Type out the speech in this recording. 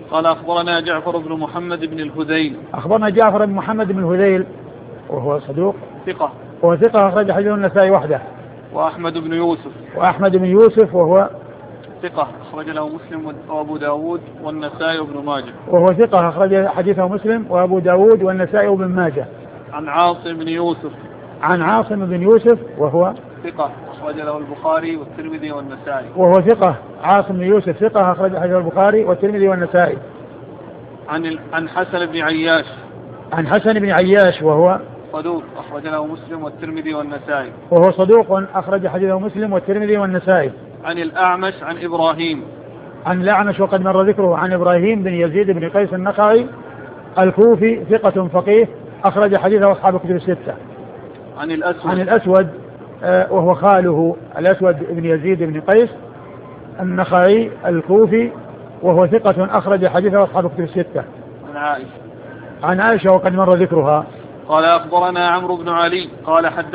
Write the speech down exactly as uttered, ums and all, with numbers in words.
قال أخبرنا جعفر بن محمد بن الهذيل. أخبرنا جعفر بن محمد بن الهذيل وهو صدوق ثقة. وهو ثقة أخرج حديثه النسائي وحده. وأحمد بن يوسف. وأحمد بن يوسف وهو ثقة أخرج له مسلم وأبو داود والنسائي وابن ماجه. وهو ثقة أخرج حديثه مسلم وأبو داود والنسائي وابن ماجه. عن عاصم بن يوسف. عن عاصم بن يوسف وهو ثقة أخرج له البخاري والترمذي والنسائي. وهو ثقة عاصم بن يوسف ثقة أخرج حديثه البخاري والترمذي والنسائي. عن ال... عن حسن بن عياش. عن حسن بن عياش وهو صدوق أخرج له مسلم والترمذي والنسائي. وهو صدوق أخرج حديثه مسلم والترمذي والنسائي. عن الأعمش عن إبراهيم. عن الأعمش وقد مر ذكره. عن إبراهيم بن يزيد بن قيس النخعي الكوفي ثقة فقيه أخرج حديثه أصحاب الكتب الستة. عن الأسود. عن الأسود آه وهو خاله الأسود بن يزيد بن قيس النخعي الكوفي وهو ثقة أخرج حديثه أصحاب الكتب الستة. عن عائشة. عن عائشة وقد مر ذكرها. قال أخبرنا عمرو بن علي قال حدثنا